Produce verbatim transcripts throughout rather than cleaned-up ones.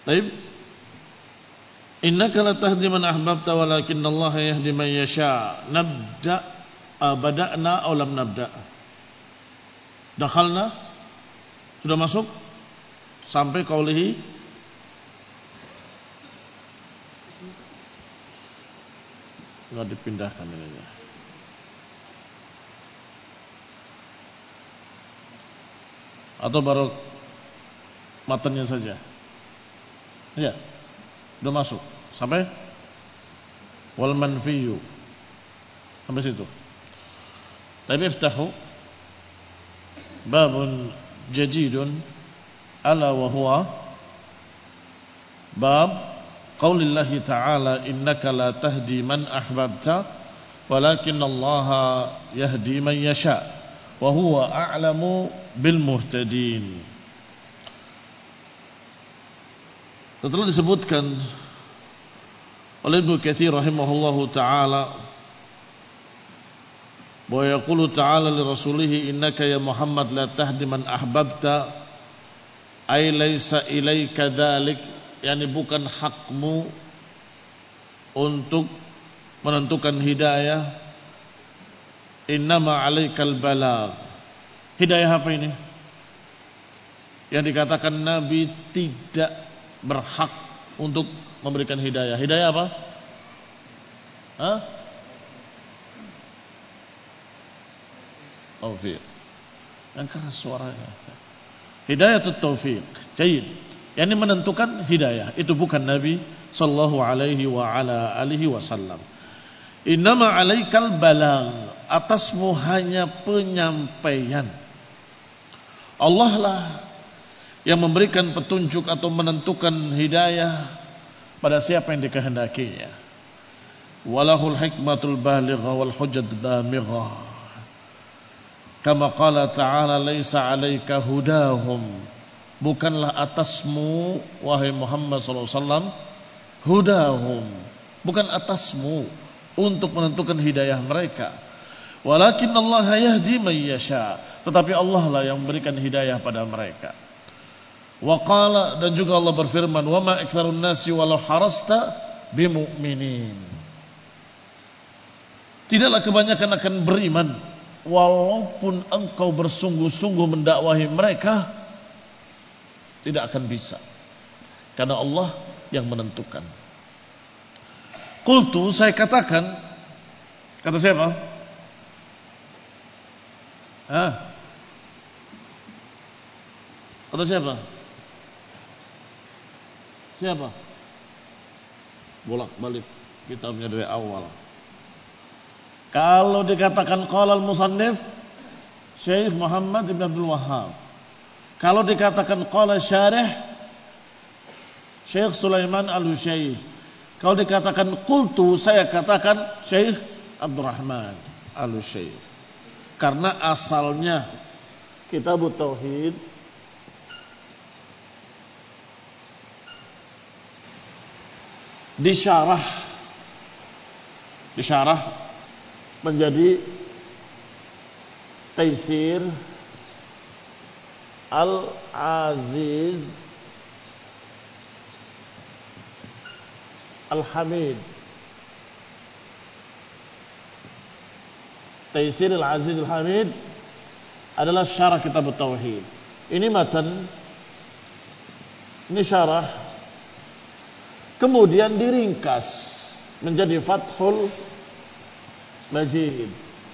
Baik. Innaka la tahdi man ahbabta walakinallaha yahdi man yasha. Nabda bada'na aw lam nabda? Dakhalna, sudah masuk sampai qaulihi enggak dipindahkan ininya. Atau baru matanya saja? Ya, sudah masuk sampai wal manfiyu sampai situ. Tapi iftahu babun jadidun ala wa huwa bab qaulillahi ta'ala innaka la tahdi man ahbabta walakinallaha yahdi man yasha wa huwa a'lamu bil muhtadin. Setelah disebutkan oleh Ibnu Katsir rahimahullahu ta'ala bahwa yaqulu ta'ala li rasulih innaka ya Muhammad la tahdi man ahbabta ay laisa ilaika dzalik, yani bukan hakmu untuk menentukan hidayah, innama alaikal balagh. Hidayah apa ini? Yang dikatakan Nabi tidak berhak untuk memberikan hidayah. Hidayah apa? Hah? Taufik. Yang keras suaranya. Hidayatut taufiq. Jayid. Yang ini menentukan hidayah. Itu bukan Nabi sallallahu alaihi wa ala alihi wasallam. Innama alaikal balagh. Atasmu hanya penyampaian. Allah lah yang memberikan petunjuk atau menentukan hidayah pada siapa yang dikehendakinya. Walahul hikmatul balighah wal hujjatud damighah. Kama qala ta'ala laisa 'alaika hudahum. Bukanlah atasmu wahai Muhammad sallallahu alaihi wasallam hudahum. Bukan atasmu untuk menentukan hidayah mereka. Walakin Allah yahdi man yasha. Tetapi Allah lah yang memberikan hidayah pada mereka. Wa qala, dan juga Allah berfirman, wa ma aktsarun nasi walau harasta bimu'minin. Tidaklah kebanyakan akan beriman walaupun engkau bersungguh-sungguh mendakwahi mereka, tidak akan bisa. Karena Allah yang menentukan. Qultu, saya katakan, kata siapa? Hah? Kata siapa? Siapa? Bolak-balik kitabnya dari awal. Kalau dikatakan qala al-musannif Syekh Muhammad ibn Abdul Wahhab. Kalau dikatakan qala syarih Syekh Sulaiman Al-Utsaimin. Kalau dikatakan qultu, saya katakan Syekh Abdurrahman Al-Utsaimin. Karena asalnya Kitabut Tauhid disyarah disyarah menjadi Taisir Al-Aziz Al-Hamid. Taisir Al-Aziz Al-Hamid adalah syarah kitab Tauhid. Ini matan, ini syarah, kemudian diringkas menjadi Fathul Majid.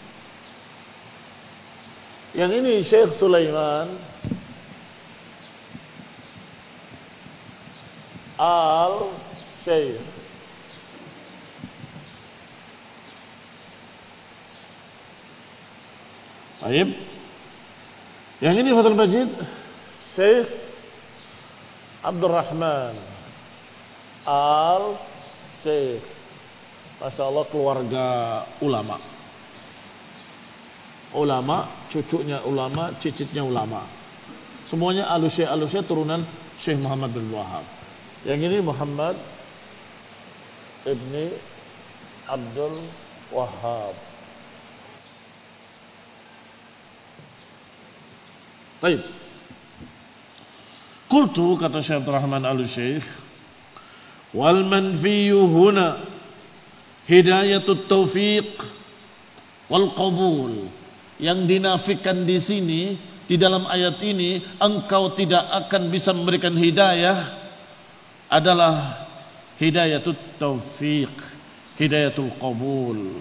Yang ini Syekh Sulaiman Al-Syekh. Baik. Yang ini Fathul Majid Syekh Abdurrahman Al-Syekh. Masya Allah, keluarga ulama. Ulama, cucunya ulama, cicitnya ulama. Semuanya Al-Syekh, Al-Syekh turunan Syekh Muhammad bin Wahhab. Yang ini Muhammad ibni Abdul Wahhab. Baik. Qultu, kata Syekh Abdul Rahman Al-Syekh, wal manfiyu huna hidayatut taufiq wal qabul. Yang dinafikan di sini, di dalam ayat ini, engkau tidak akan bisa memberikan hidayah, adalah hidayatut taufiq, hidayatul qabul.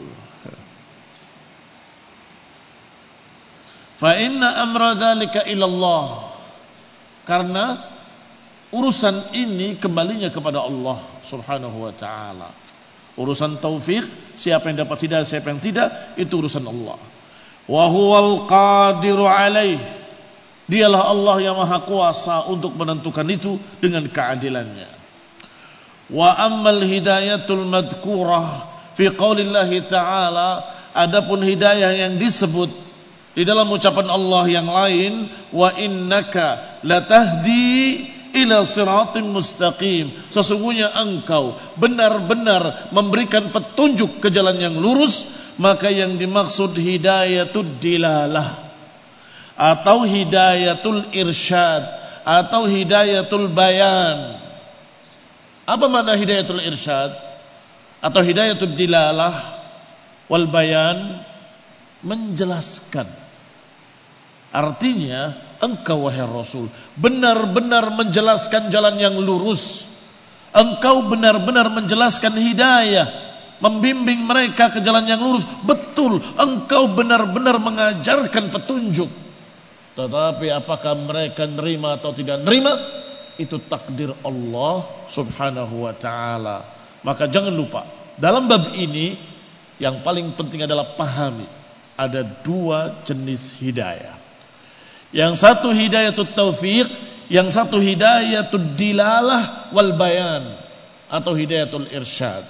Fa inna amra dzalika ila Allah. Karena urusan ini kembalinya kepada Allah Subhanahu wa taala. Urusan taufik, siapa yang dapat hidayah, siapa yang tidak, itu urusan Allah. Wa huwal qadiru alaih. Dialah Allah yang maha kuasa untuk menentukan itu dengan keadilannya. Wa ammal hidayatul madkurah fi qaulillahi ta'ala, adapun hidayah yang disebut di dalam ucapan Allah yang lain, wa innaka latahdi ila siratim mustaqim, sesungguhnya engkau benar-benar memberikan petunjuk ke jalan yang lurus. Maka yang dimaksud hidayatul dilalah atau hidayatul irsyad atau hidayatul bayan. Apa makna hidayatul irsyad atau hidayatul dilalah wal bayan? Menjelaskan. Artinya engkau wahai Rasul benar-benar menjelaskan jalan yang lurus. Engkau benar-benar menjelaskan hidayah, membimbing mereka ke jalan yang lurus. Betul, engkau benar-benar mengajarkan petunjuk. Tetapi apakah mereka nerima atau tidak nerima, itu takdir Allah Subhanahu wa ta'ala. Maka jangan lupa, dalam bab ini yang paling penting adalah pahami ada dua jenis hidayah. Yang satu hidayatul taufiq, yang satu hidayatul dilalah wal bayan atau hidayatul irsyad.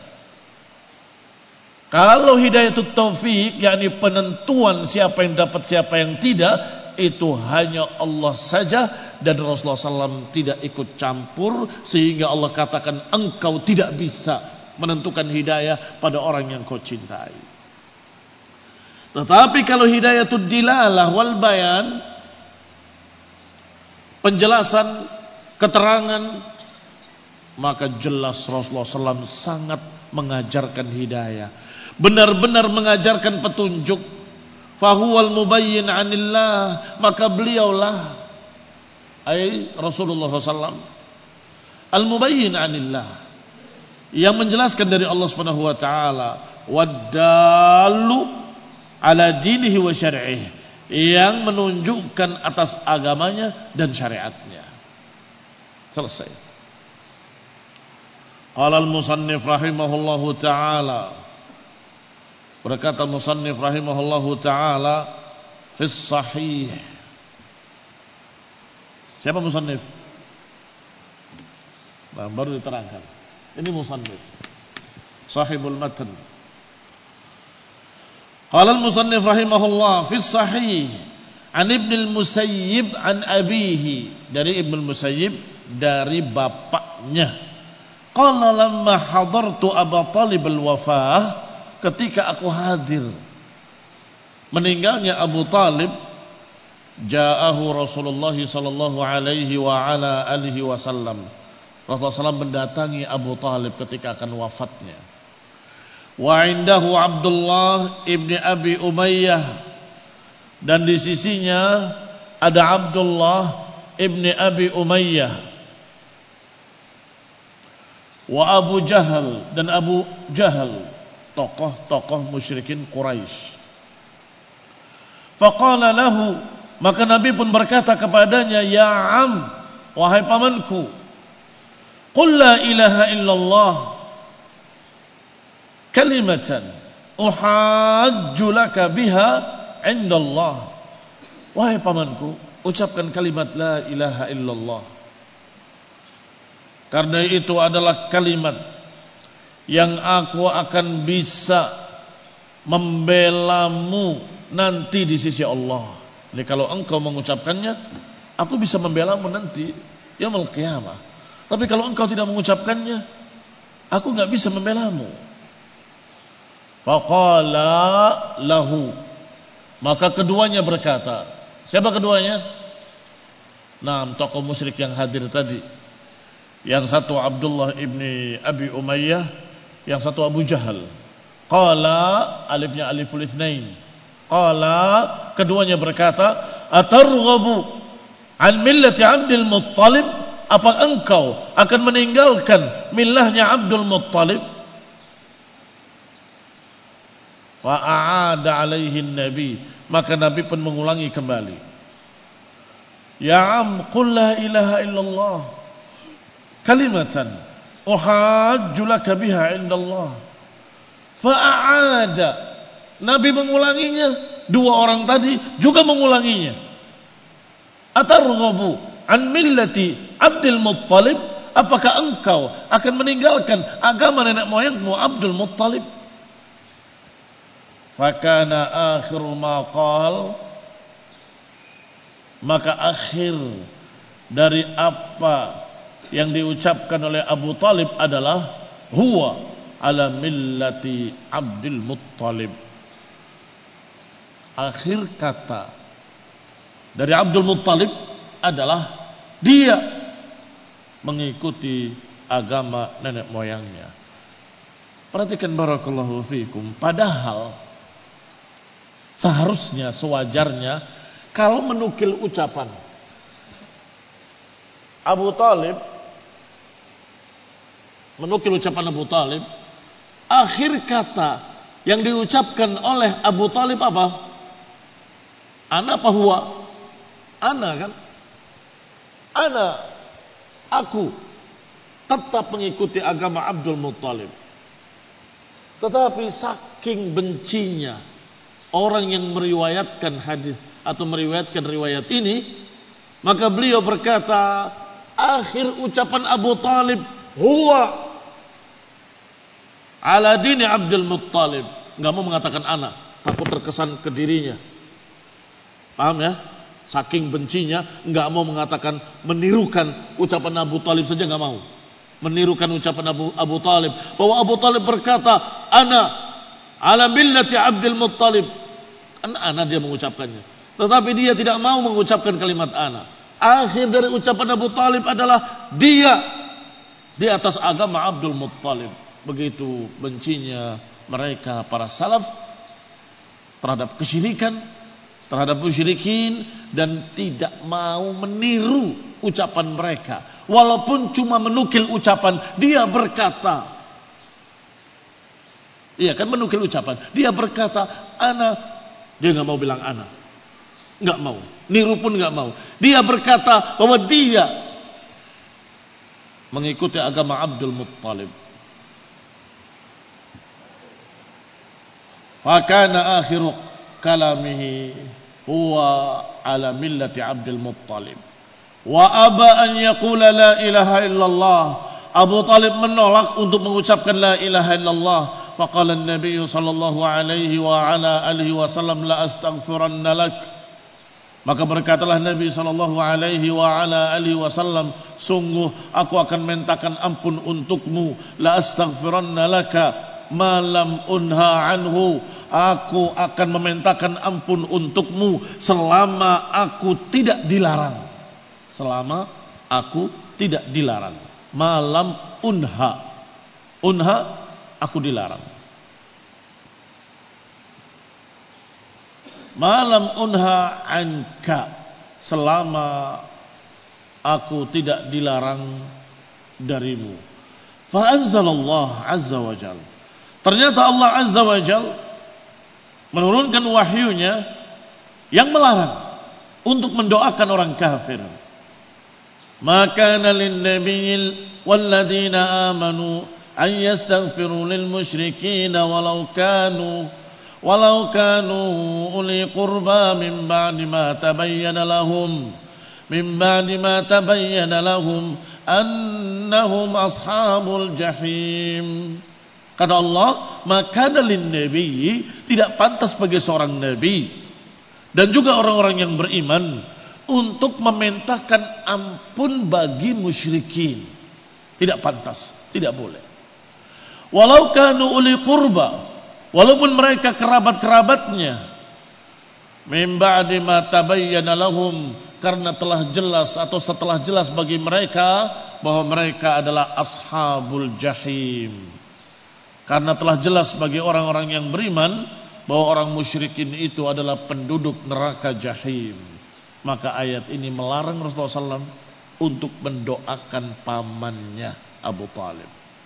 Kalau hidayatul taufiq, yakni penentuan siapa yang dapat siapa yang tidak, itu hanya Allah saja, dan Rasulullah shallallahu alaihi wasallam tidak ikut campur, sehingga Allah katakan engkau tidak bisa menentukan hidayah pada orang yang kau cintai. Tetapi kalau hidayatul dilalah wal bayan, penjelasan, keterangan, maka jelas Rasulullah shallallahu alaihi wasallam sangat mengajarkan hidayah, benar-benar mengajarkan petunjuk. Fahuwal mubayyin anillah, maka beliaulah, ay Rasulullah shallallahu alaihi wasallam, al mubayyin anillah, yang menjelaskan dari Allah Subhanahu wa taala, waddalu ala dinihi wa syar'ih, yang menunjukkan atas agamanya dan syariatnya. Selesai. Qala al-musannif rahimahullahu ta'ala, berkata musannif rahimahullahu ta'ala, fis sahih. Siapa musannif? Nah, baru diterangkan. Ini musannif, sahibul matan. Qala al-musannif rahimahullah, fis sahih an Ibn al-Musayyib an abihi, dari Ibn al-Musayyib dari bapaknya. Qala lamma hadartu Abu Talib al-wafah, ketika aku hadir meninggalnya Abu Talib, ja'ahu Rasulullah sallallahu alaihi wa ala alihi wasallam. Rasulullah sallallahu alaihi wasallam mendatangi Abu Talib ketika akan wafatnya. Wa indahu Abdullah ibni Abi Umayyah, dan di sisinya ada Abdullah ibni Abi Umayyah. Wa Abu Jahal, dan Abu Jahal, tokoh-tokoh musyrikin Quraisy. Faqala lahu, maka Nabi pun berkata kepadanya, ya am, wahai pamanku, qul la ilaha illallah kalimatan uhajju laka biha indallah. Wahai pamanku, ucapkan kalimat la ilaha illallah, karena itu adalah kalimat yang aku akan bisa membelamu nanti di sisi Allah. Jadi kalau engkau mengucapkannya, aku bisa membelamu nanti yaumul qiyamah. Tapi kalau engkau tidak mengucapkannya, aku enggak bisa membelamu. Faqala lahu, maka keduanya berkata. Siapa keduanya? Nah, tokoh musyrik yang hadir tadi. Yang satu Abdullah ibni Abi Umayyah, yang satu Abu Jahal. Qala, alifnya aliful itsnain. Qala, keduanya berkata, atarghabu an millati Abdul Muttalib? Apa engkau akan meninggalkan millahnya Abdul Muttalib? Fa'aada alaihi nabi, maka Nabi pun mengulangi kembali. Ya am, qul la ilaha illallah kalimatan uhajju laka biha indallah. Fa'aada, Nabi mengulanginya, dua orang tadi juga mengulanginya. Atarghabu an millati Abdul Muttalib? Apakah engkau akan meninggalkan agama nenek moyangmu Abdul Muttalib? Fakana akhir ma qal, maka akhir dari apa yang diucapkan oleh Abu Talib adalah huwa ala millati Abdul Muttalib. Akhir kata dari Abdul Muttalib adalah dia mengikuti agama nenek moyangnya. Perhatikan barakallahu fikum, padahal seharusnya, sewajarnya kalau menukil ucapan Abu Talib, menukil ucapan Abu Talib, akhir kata yang diucapkan oleh Abu Talib apa? Ana apa huwa? Ana kan? Ana, aku tetap mengikuti agama Abdul Muttalib. Tetapi saking bencinya orang yang meriwayatkan hadis atau meriwayatkan riwayat ini, maka beliau berkata, akhir ucapan Abu Talib huwa ala dini Abdul Muttalib. Enggak mau mengatakan ana, takut terkesan ke dirinya. Paham ya? Saking bencinya enggak mau mengatakan, menirukan ucapan Abu Talib saja enggak mau. Menirukan ucapan Abu Abu Talib, bahwa Abu Talib berkata, ana ala millati Abdul Muttalib. Ana dia mengucapkannya, tetapi dia tidak mau mengucapkan kalimat ana. Akhir dari ucapan Abu Talib adalah dia di atas agama Abdul Muttalib. Begitu bencinya mereka para salaf terhadap kesyirikan, terhadap musyrikin, dan tidak mau meniru ucapan mereka. Walaupun cuma menukil ucapan, dia berkata, iya kan, menukil ucapan, dia berkata ana, dia nggak mau bilang ana, nggak mau, niru pun nggak mau. Dia berkata bahwa dia mengikuti agama Abdul Muttalib. Fakana akhiru kalamihi huwa ala millati Abdul Muttalib. Wa aba an yaqula la ilaha illallah. Abu Talib menolak untuk mengucapkan la ilaha illallah. Faqala an-nabiy sallallahu alaihi wa ala alihi wasallam la astaghfiranna lak. Maka berkatalah Nabi sallallahu alaihi wa ala alihi wasallam, sungguh aku akan mintakan ampun untukmu, la astaghfiranna laka ma lam unha anhu. Aku akan memintakan ampun untukmu selama aku tidak dilarang. Selama aku tidak dilarang. Malam unha. Unha, aku dilarang. Malam unha anka, selama aku tidak dilarang darimu. Fa anzalallah azza wa jal. Ternyata Allah azza wa jal menurunkan wahyunya yang melarang untuk mendoakan orang kafir. Maka lin nabiyil walladzina amanu an yastaghfiru lil musyrikin walau kanu walau kanu uli qurba min ba'di ma tabayyana lahum min ba'di ma tabayyana lahum annahum ashabul jahim. Kata Allah, maka dalin nabi, tidak pantas bagi seorang nabi dan juga orang-orang yang beriman untuk memintakan ampun bagi musyrikin. Tidak pantas, tidak boleh. Walau kanu uli qurba, walaupun mereka kerabat-kerabatnya, min ba'di ma tabayyana lahum, karena telah jelas atau setelah jelas bagi mereka bahwa mereka adalah ashabul jahim. Karena telah jelas bagi orang-orang yang beriman bahwa orang musyrikin itu adalah penduduk neraka jahim. Maka ayat ini melarang Rasulullah shallallahu alaihi wasallam untuk mendoakan pamannya Abu Talib.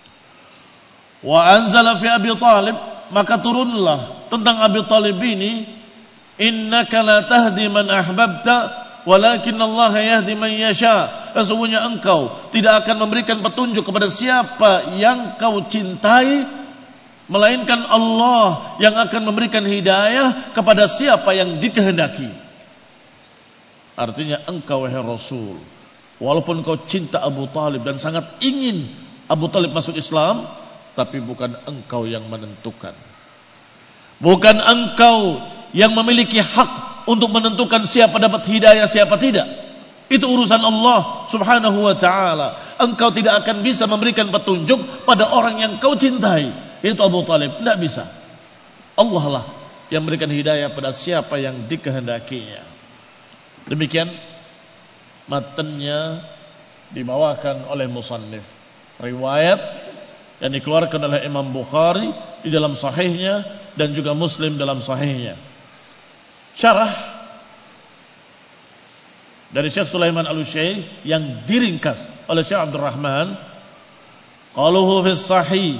Wa anzala fi Abi Talib, maka turunlah tentang Abi Talib ini, innaka la tahdi man ahbabta walakin Allah yahdi man yasha. Sesungguhnya engkau tidak akan memberikan petunjuk kepada siapa yang kau cintai, melainkan Allah yang akan memberikan hidayah kepada siapa yang dikehendaki. Artinya engkau wahai Rasul, walaupun kau cinta Abu Talib dan sangat ingin Abu Talib masuk Islam, tapi bukan engkau yang menentukan. Bukan engkau yang memiliki hak untuk menentukan siapa dapat hidayah, siapa tidak. Itu urusan Allah subhanahu wa ta'ala. Engkau tidak akan bisa memberikan petunjuk pada orang yang kau cintai, yaitu Abu Talib. Tidak bisa. Allah lah yang memberikan hidayah pada siapa yang dikehendakinya. Demikian matanya dibawakan oleh musannif. Riwayat yang dikeluarkan oleh Imam Bukhari di dalam sahihnya dan juga Muslim dalam sahihnya. Syarah dari Syekh Sulaiman Al-Utsyair yang diringkas oleh Syekh Abdul Rahman, qaluhu fi sahih,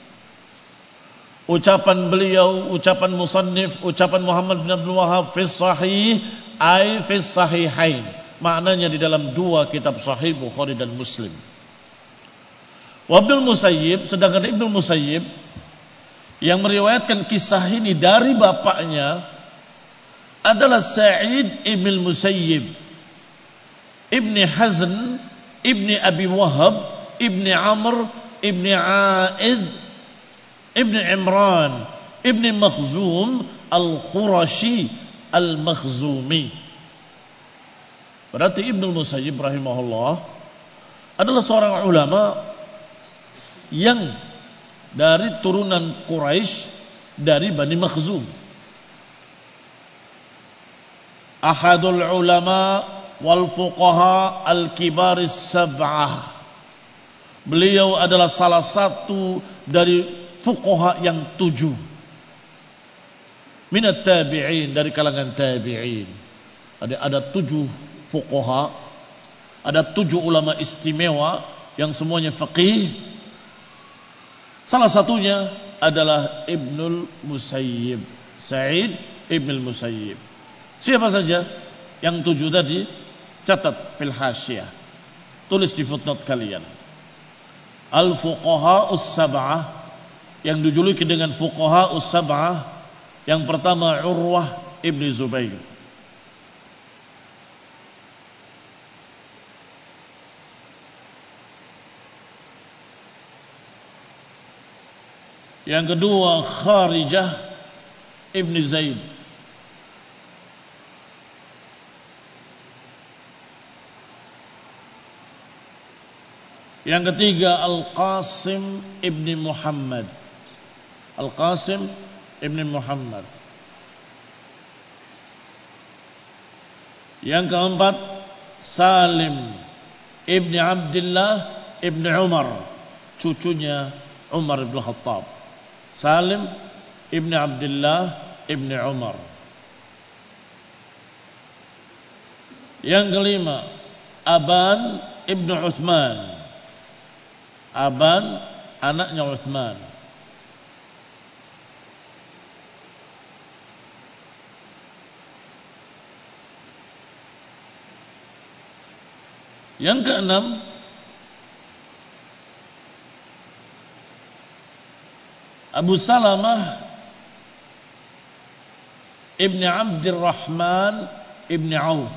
ucapan beliau, ucapan musannif, ucapan Muhammad bin Abdul Wahhab fi sahih ay fi sahihain, maknanya di dalam dua kitab sahih Bukhari dan Muslim. Wa Ibnu Musayyib, sedangkan Ibnu Musayyib yang meriwayatkan kisah ini dari bapaknya adalah Sa'id ibn Musayyib ibni Hazn ibni Abi Wahab ibni Amr ibni A'id ibni Imran ibni Makhzum al-Qurashi al-Makhzumi. Berarti Ibnu Musayyib rahimahullah adalah seorang ulama yang dari turunan Quraisy, dari Bani Makhzum. Ahadul ulama wal fuqaha al-kibaris sab'ah. Beliau adalah salah satu dari fuqaha yang tujuh. Minat tabi'in, dari kalangan tabi'in. Ada, ada tujuh fuqaha, ada tujuh ulama istimewa yang semuanya faqih. Salah satunya adalah Ibnul Musayyib, Sa'id Ibnul Musayyib. Siapa saja yang tujuh tadi? Catat fil hasyiyah, tulis di footnote kalian. Al-fuqaha us-sab'ah, yang dijuluki dengan fuqaha us-sab'ah. Yang pertama Urwah ibn Zubair, yang kedua Kharijah ibn Zaid, yang ketiga Al-Qasim ibn Muhammad, Al-Qasim ibn Muhammad, yang keempat Salim ibn Abdullah ibn Umar, cucunya Umar ibn Khattab. Salim ibn Abdullah ibn Umar. Yang kelima Aban ibn Uthman, Aban anaknya Uthman. Yang keenam Abu Salamah ibn Abdurrahman ibn Auf.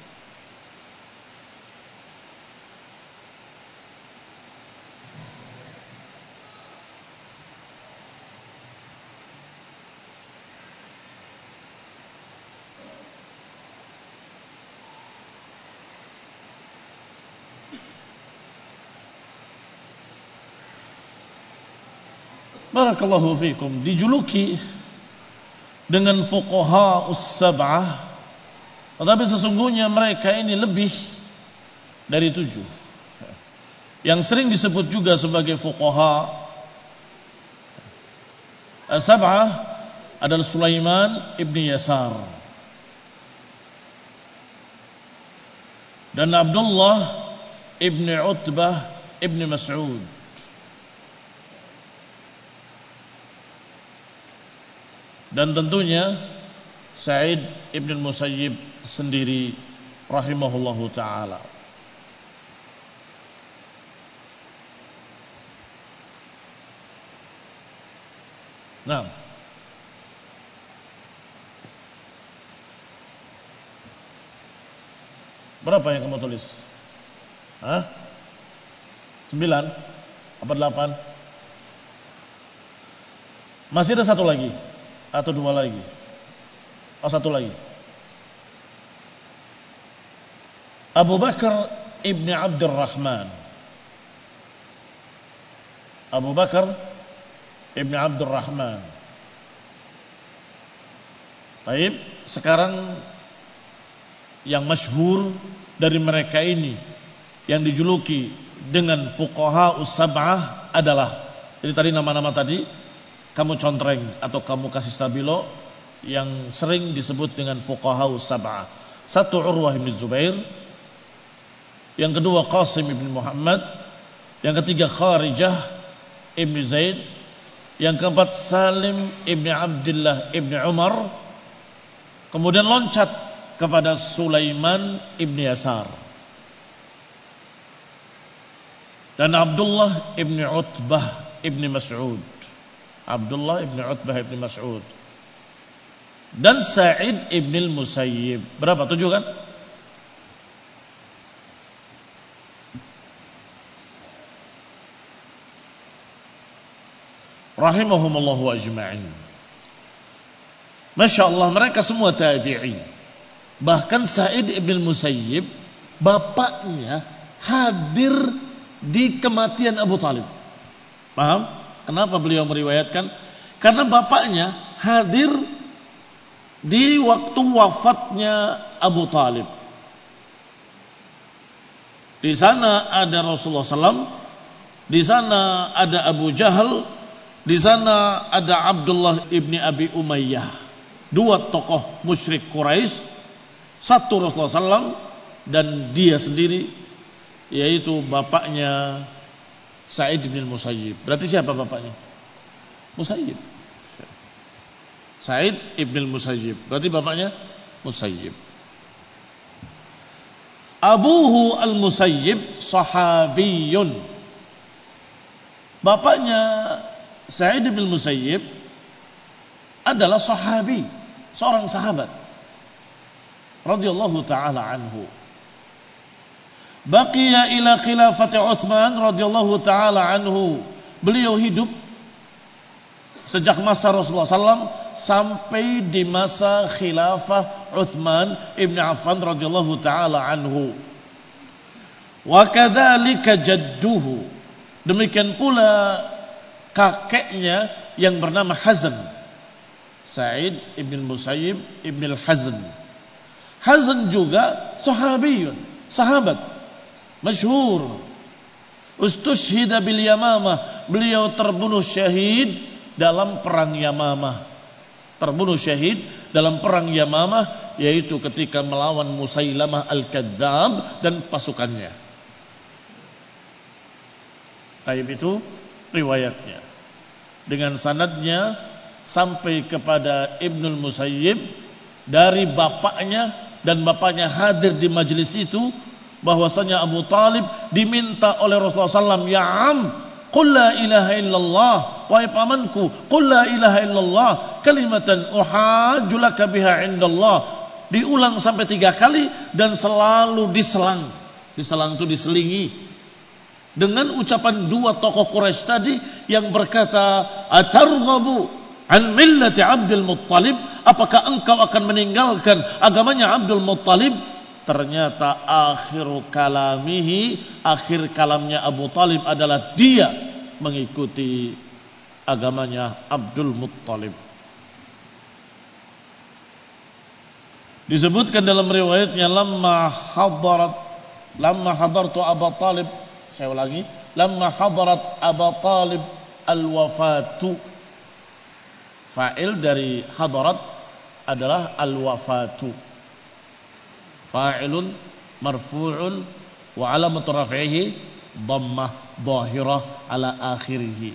Barakallahu fikum, dijuluki dengan fuqaha us-sab'ah Tetapi sesungguhnya mereka ini lebih dari tujuh. Yang sering disebut juga sebagai fuqaha as-sab'ah adalah Sulaiman ibn Yasar dan Abdullah ibn Utbah ibn Mas'ud. Dan tentunya Sa'id ibn Musayyib sendiri rahimahullahu ta'ala. Nah, berapa yang kamu tulis? Hah? Sembilan? Apa delapan? Masih ada satu lagi? Atau dua lagi? Oh, satu lagi. Abu Bakar ibn Abdurrahman. Abu Bakar ibn Abdurrahman. Baik, sekarang yang masyhur dari mereka ini yang dijuluki dengan fuqaha us-sab'ah adalah, jadi tadi nama-nama tadi kamu contreng atau kamu kasih stabilo yang sering disebut dengan fuqaha us-sab'ah. Satu Urwah bin Zubair, yang kedua Qasim bin Muhammad, yang ketiga Kharijah ibn Zaid, yang keempat Salim ibn Abdullah ibn Umar, kemudian loncat kepada Sulaiman ibn Yasar dan Abdullah ibn Utbah ibn Mas'ud. Abdullah ibn Utbah ibn Mas'ud dan Sa'id ibn al-Musayyib. Berapa? Tujuh kan? Rahimahumullahu ajma'in. Masya Allah, mereka semua tabi'in. Bahkan Sa'id ibn al-Musayyib bapaknya hadir di kematian Abu Talib. Paham? Kenapa beliau meriwayatkan? Karena bapaknya hadir di waktu wafatnya Abu Talib. Di sana ada Rasulullah sallallahu alaihi wasallam, di sana ada Abu Jahal, di sana ada Abdullah ibni Abi Umayyah, dua tokoh musyrik Quraisy, satu Rasulullah sallallahu alaihi wasallam dan dia sendiri, yaitu bapaknya Sa'id bin Musayyib. Berarti siapa bapaknya? Musayyib. Sa'id ibn Musayyib. Berarti bapaknya Musayyib. Abuhu al-Musayyib sahabiyun. Bapaknya Sa'id bin Musayyib adalah sahabi, seorang sahabat radhiyallahu taala anhu. Baqiya ila khilafati Utsman radhiyallahu taala anhu. Beliau hidup sejak masa Rasulullah sallallahu alaihi wasallam sampai di masa khilafah Utsman ibn Affan radhiyallahu taala anhu. Wa kadzalika jadduhu. Demikian pula kakeknya yang bernama Hazn, Sa'id ibn Musayyib ibn al-Hazn. Hazn juga sahabiyun, sahabat masyhur. Ustushhida bil Yamamah. Beliau terbunuh syahid dalam perang Yamamah. Terbunuh syahid dalam perang Yamamah, yaitu ketika melawan Musailamah al-Kadzdzab dan pasukannya. Taib itu riwayatnya dengan sanadnya sampai kepada Ibnul Musayyib dari bapaknya, dan bapaknya hadir di majelis itu, bahwasanya Abu Talib diminta oleh Rasulullah sallallahu alaihi wasallam, ya am, qul la ilaha illallah, wahai pamanku, qul la ilaha illallah kalimatan uhajju laka biha indallah. Diulang sampai tiga kali dan selalu diselang. Diselang itu diselingi dengan ucapan dua tokoh Quraisy tadi yang berkata, atarghabu an millati Abdul Muttalib, apakah engkau akan meninggalkan agamanya Abdul Muttalib? Ternyata akhir kalamihi, akhir kalamnya Abu Talib adalah dia mengikuti agamanya Abdul Muttalib. Disebutkan dalam riwayatnya lamma hadarat lamma hadartu Abu Talib, saya ulangi, lamma hadarat Abu Talib al-wafatu. Fa'il dari hadarat adalah al-wafatu. Fa'ilun marfu'un wa alamatu raf'ihi dhammah dhahirah ala akhirih.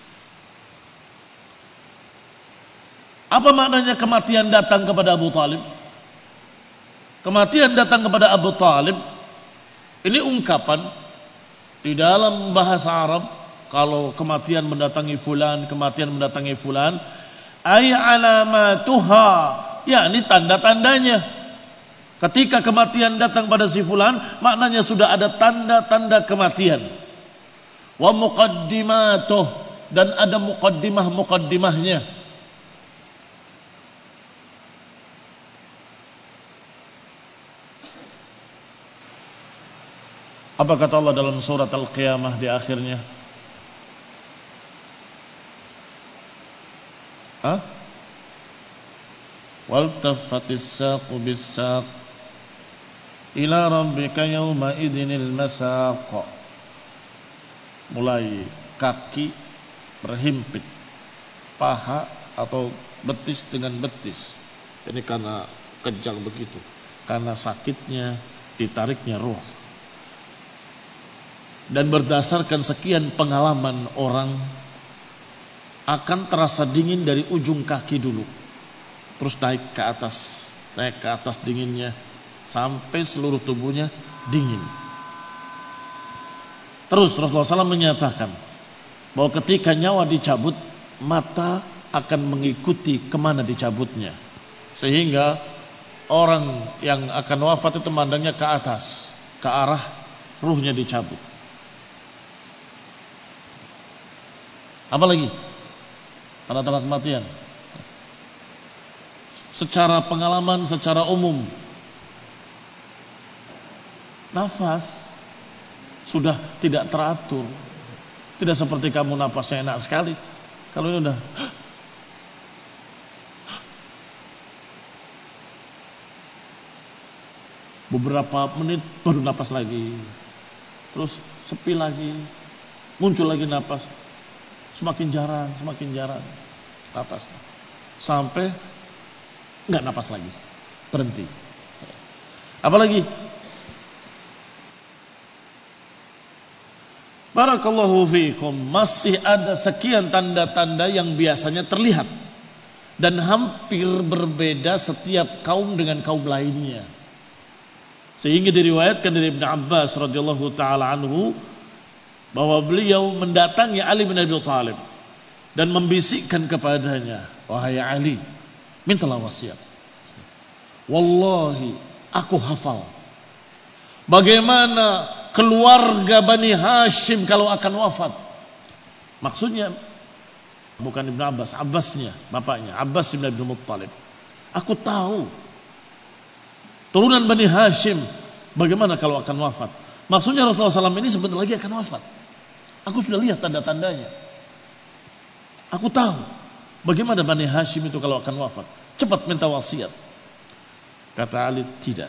Apa maknanya kematian datang kepada Abu Talib? Kematian datang kepada Abu Talib ini ungkapan di dalam bahasa Arab. Kalau kematian mendatangi fulan, kematian mendatangi fulan, ay alamatuha, yakni tanda-tandanya. Ketika kematian datang pada si fulan, maknanya sudah ada tanda-tanda kematian. Wa muqaddimatuh, dan ada muqaddimah-muqaddimahnya. Apa kata Allah dalam surat Al-Qiyamah di akhirnya? Hah? Waltaffatis saqu bis-saq ila rabbika yawma idzinil masaq. Mulai kaki berhimpit, paha atau betis dengan betis. Ini karena kejang begitu, karena sakitnya ditariknya ruh. Dan berdasarkan sekian pengalaman orang, akan terasa dingin dari ujung kaki dulu, terus naik ke atas, naik ke atas dinginnya sampai seluruh tubuhnya dingin. Terus Rasulullah shallallahu alaihi wasallam menyatakan bahwa ketika nyawa dicabut, mata akan mengikuti kemana dicabutnya, sehingga orang yang akan wafat itu mandangnya ke atas, ke arah ruhnya dicabut. Apalagi tanda-tanda kematian secara pengalaman, secara umum, nafas sudah tidak teratur, tidak seperti kamu nafasnya enak sekali. Kalau ini udah beberapa menit baru nafas lagi, terus sepi lagi, muncul lagi nafas. Semakin jarang, semakin jarang napas, sampai nggak napas lagi, berhenti. Apalagi barakallahu fiikum, masih ada sekian tanda-tanda yang biasanya terlihat dan hampir berbeda setiap kaum dengan kaum lainnya, sehingga diriwayatkan dari Ibnu Abbas radhiyallahu taala anhu bahwa beliau mendatangi Ali bin Abi Thalib dan membisikkan kepadanya, wahai Ali, mintalah wasiat. Wallahi, aku hafal bagaimana keluarga Bani Hashim kalau akan wafat. Maksudnya bukan Ibnu Abbas, Abbasnya, bapaknya, Abbas bin Abdul Muttalib. Aku tahu turunan Bani Hashim bagaimana kalau akan wafat. Maksudnya Rasulullah shallallahu alaihi wasallam ini sebentar lagi akan wafat. Aku sudah lihat tanda-tandanya. Aku tahu bagaimana Bani Hashim itu kalau akan wafat. Cepat minta wasiat. Kata Ali, tidak.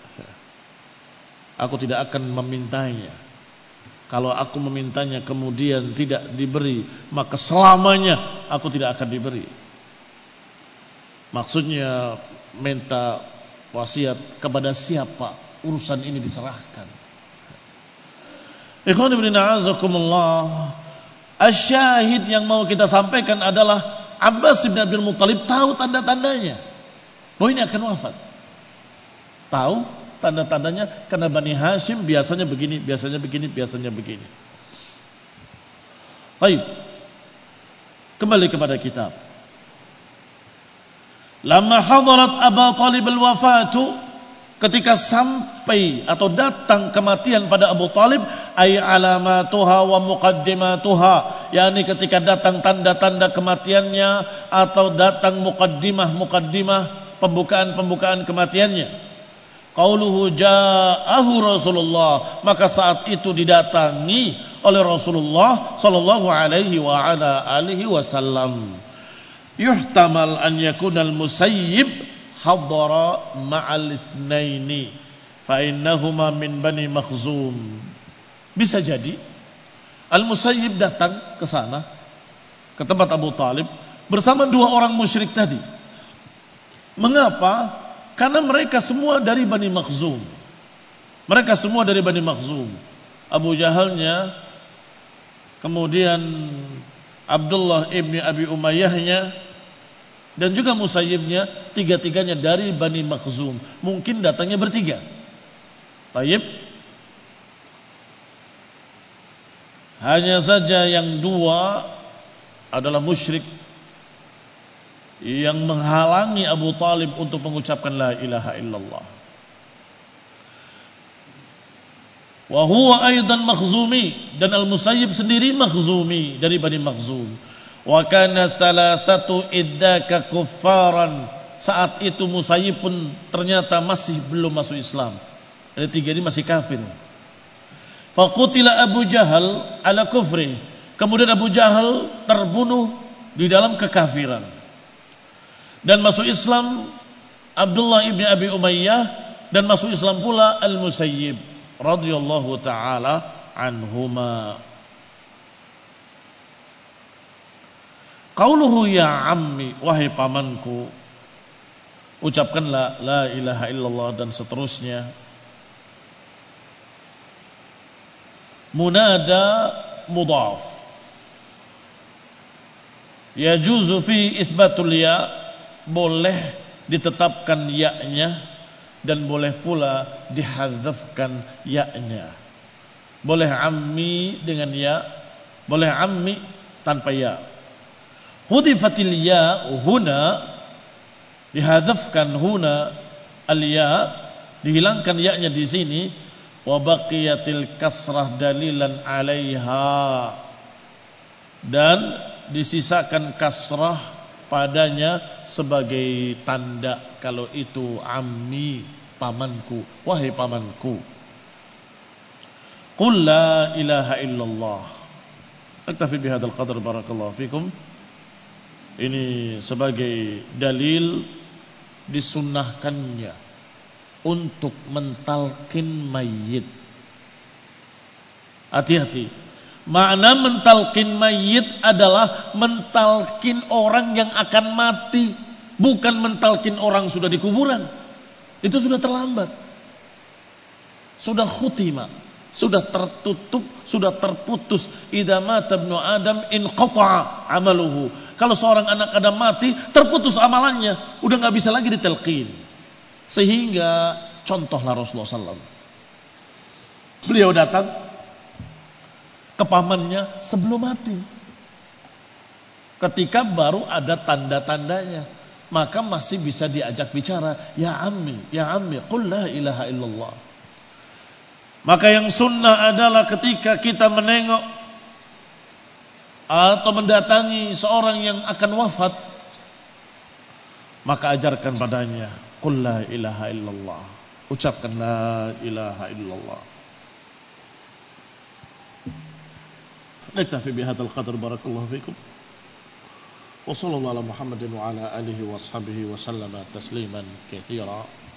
Aku tidak akan memintanya. Kalau aku memintanya kemudian tidak diberi, maka selamanya aku tidak akan diberi. Maksudnya minta wasiat kepada siapa urusan ini diserahkan. Ikhwan ibn a'azakumullah, asyahid yang mau kita sampaikan adalah Abbas bin Abdul Muttalib tahu tanda-tandanya bahwa ini akan wafat. Tahu tanda-tandanya karena Bani Hashim biasanya begini, biasanya begini, biasanya begini. Baik, kembali kepada kitab. Lamma hadarat Abu Talib al-wafatu, ketika sampai atau datang kematian pada Abu Talib, ay alamatuha wa muqaddimatuha, yakni ketika datang tanda-tanda kematiannya atau datang muqaddimah-muqaddimah, pembukaan-pembukaan kematiannya. Qauluhu ja'ahu Rasulullah, maka saat itu didatangi oleh Rasulullah sallallahu alaihi wa ala alihi wasallam. Yuhtamal an yakunal musayyib hadara ma'al itsnaini fa innahuma min Bani Makhzum. Bisa jadi Al-Musayyib datang ke sana, ke tempat Abu Talib bersama dua orang musyrik tadi. Mengapa? Karena mereka semua dari Bani Makhzum. Mereka semua dari Bani Makhzum. Abu Jahalnya, kemudian Abdullah ibni Abi Umayyahnya, dan juga Musayyibnya, tiga-tiganya dari Bani Makhzum. Mungkin datangnya bertiga. Baik. Hanya saja yang dua adalah musyrik yang menghalangi Abu Talib untuk mengucapkan la ilaha illallah. Wa huwa aidan Makhzumi, dan Al-Musayyib sendiri Makhzumi dari Bani Makhzum. Wa kana thalathatu iddaka kuffaran. Saat itu Musayyib pun ternyata masih belum masuk Islam. Ada tiga ini masih kafir. Faqutila Abu Jahal ala kufri. Kemudian Abu Jahal terbunuh di dalam kekafiran. Dan masuk Islam Abdullah ibni Abi Umayyah, dan masuk Islam pula Al-Musayyib radhiyallahu taala anhuma. Qauluhu ya ammi, wahai pamanku, ucapkanlah la ilaha illallah, dan seterusnya. Munada mudhaf, yajuzu fi itsbatul ya, boleh ditetapkan ya-nya dan boleh pula dihadzafkan ya-nya. Boleh ammi dengan ya, boleh ammi tanpa ya. Hudifatil ya huna, dihadzafkan huna al-ya, dihilangkan ya-nya di sini. Wa baqiyatil kasrah dalilan 'alaiha, dan disisakan kasrah padanya sebagai tanda kalau itu ammi, pamanku, wahai pamanku. Qul la ilaha illallah. Aktafi bihadzal qadar, barakallahu fikum. Ini sebagai dalil disunnahkannya untuk mentalkin mayit. Hati-hati. Makna mentalkin mayit adalah mentalkin orang yang akan mati, bukan mentalkin orang sudah di kuburan. Itu sudah terlambat. Sudah khutima, sudah tertutup, sudah terputus. Idza mata ibnu Adam inqata'a amaluhu. Kalau seorang anak Adam mati, terputus amalannya, udah enggak bisa lagi ditelqin. Sehingga contohlah Rasulullah sallallahu alaihi wasallam. Beliau datang ke pamannya sebelum mati. Ketika baru ada tanda-tandanya, maka masih bisa diajak bicara. Ya ammi, ya ammi, qul la ilaha illallah. Maka yang sunnah adalah ketika kita menengok atau mendatangi seorang yang akan wafat, maka ajarkan padanya, qul la ilaha illallah. Ucapkan la ilaha illallah. Naktafi bihadzal qadar, barakallahu fikum. Wa sallallahu ala Muhammadin wa ala alihi wa ashabihi wa sallama tasliman katsira.